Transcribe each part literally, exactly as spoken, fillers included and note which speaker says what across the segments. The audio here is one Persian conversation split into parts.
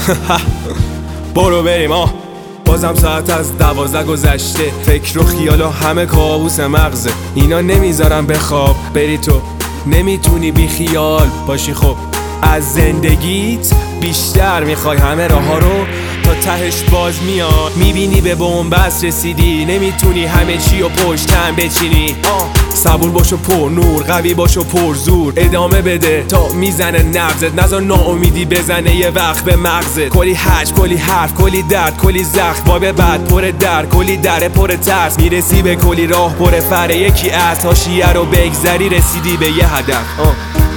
Speaker 1: برو بریم آه. بازم ساعت از دوازده گذشته، فکر و خیال و همه کابوس مغزه. اینا نمیذارم بخواب بری تو، نمیتونی بی خیال باشی. خب از زندگیت بیشتر میخوای همه راه ها رو تا تهش باز میاد. میبینی به بنبست رسیدی، نمیتونی همه چی و پشتم بچینی. آه. صبور باش و پر نور، قوی باش و پر زور، ادامه بده تا میزنه نبضت. نذار ناامیدی بزنه یه وقت به مغزت. کلی حج، کلی حرف، کلی درد، کلی زخم، باب بعد پر درد، کلی در پر ترس. میرسی به کلی راه پر فره، یکی از حاشیه رو بگذری رسیدی به یه هدف. آه.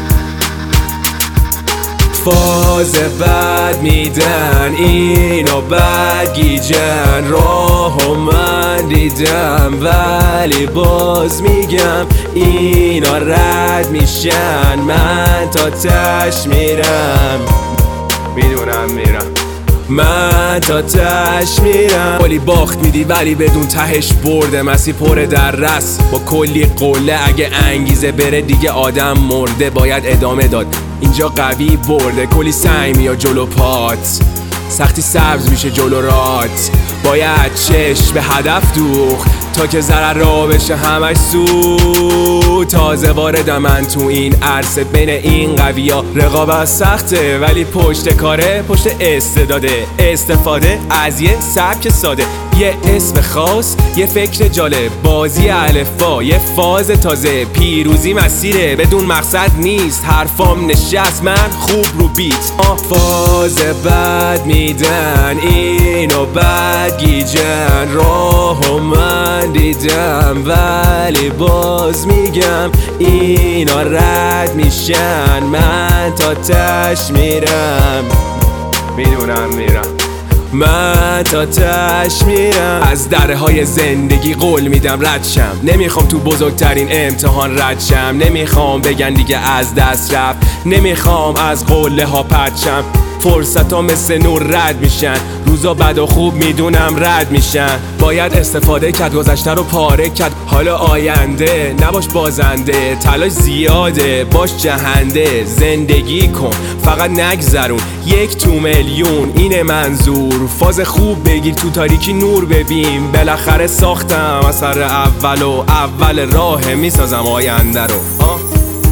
Speaker 1: فاز بد میدن اینو بد گیجن، راهو من دیدم ولی باز میگم اینا رد میشن، من تا تش میرم، میدونم میرم، من تا تش میرم. کلی باخت میدی ولی بدون تهش برده، مسیر پر در رس با کلی قله. اگه انگیزه بره دیگه آدم مرده، باید ادامه داد اینجا قوی برده. کلی سعی میاد جلو پات، سختی سبز میشه جلو رات. باید چشم به هدف دوخ تا که ضرر را بشه همش سو. تازه واردم من تو این عرصه، بین این قوی ها رقابت سخته ولی پشت کاره، پشت استعداده. استفاده از یه سبک ساده، یه اسم خاص، یه فکر جالب، بازی الفبا، یه فاز تازه. پیروزی مسیره بدون مقصد نیست، حرفام نشست من خوب رو بیت. آه. فاز بد میدن اینو بد گیجن، راهو من دیدم ولی باز میگم اینا رد میشن، من تا تش میرم، میدونم میرم، من تا تش میرم. از دره های زندگی قول میدم رد شم، نمیخوام تو بزرگترین امتحان رد شم. نمیخوام بگن دیگه از دست رفت، نمیخوام از قله ها پرد شم. فرصت ها مثل نور رد میشن، روزا بد و خوب میدونم رد میشن. باید استفاده کرد، گذشته رو پاره کرد، حالا آینده نباش بازنده. تلاش زیاده باش جهنده، زندگی کن فقط نگذرون. یک تو میلیون اینه منظور، فاز خوب بگیر تو تاریکی نور ببین. بالاخره ساختم اثر اول و اول راه میسازم آینده رو. آه.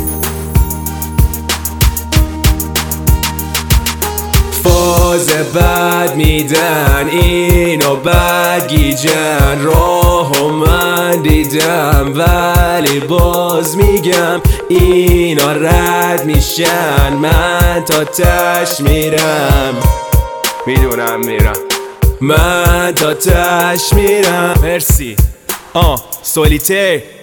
Speaker 1: فاز بد میدن اینو بد گیجن، راهو من دیدم ولی باز میگم اینا رد میشن، من تا تش میرم، میدونم میرم، من تا تش میرم. مرسی. آه. سولیته